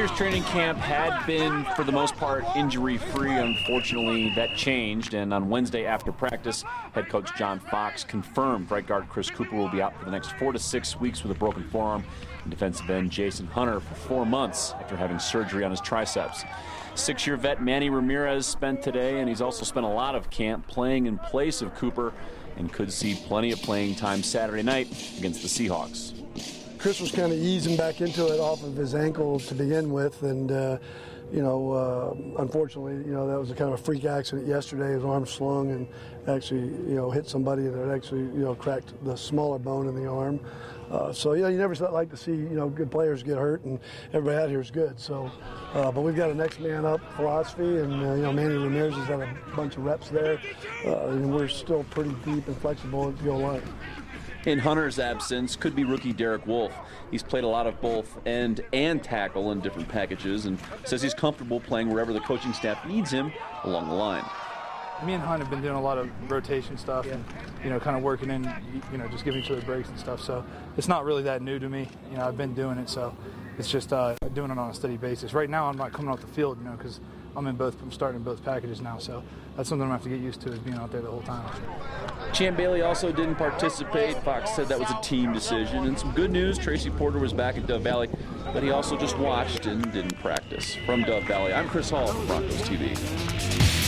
year's training camp had been, for the most part, injury-free. Unfortunately, that changed, and on Wednesday after practice, head coach John Fox confirmed right guard Chris Cooper will be out for the next 4 to 6 weeks with a broken forearm, and defensive end Jason Hunter for 4 months after having surgery on his triceps. 6-year vet Manny Ramirez spent today, and he's also spent a lot of camp playing in place of Cooper and could see plenty of playing time Saturday night against the Seahawks. Chris was kind of easing back into it off of his ankle to begin with, and unfortunately, that was a kind of a freak accident yesterday. His arm slung and actually, hit somebody, and it actually, cracked the smaller bone in the arm. So you never like to see, good players get hurt, and everybody out here is good. So, but we've got a next man up philosophy, and Manny Ramirez has had a bunch of reps there, and we're still pretty deep and flexible at the goal line. In Hunter's absence could be rookie Derek Wolfe. He's played a lot of both end and tackle in different packages and says he's comfortable playing wherever the coaching staff needs him along the line. Me and Hunt have been doing a lot of rotation stuff and, kind of working in, just giving each other breaks and stuff. So it's not really that new to me. I've been doing it, so it's just doing it on a steady basis. Right now I'm not coming off the field, because I'm starting in both packages now. So that's something I'm going to have to get used to, is being out there the whole time. Champ Bailey also didn't participate. Fox said that was a team decision. And some good news, Tracy Porter was back at Dove Valley, but he also just watched and didn't practice. From Dove Valley, I'm Chris Hall for Broncos TV.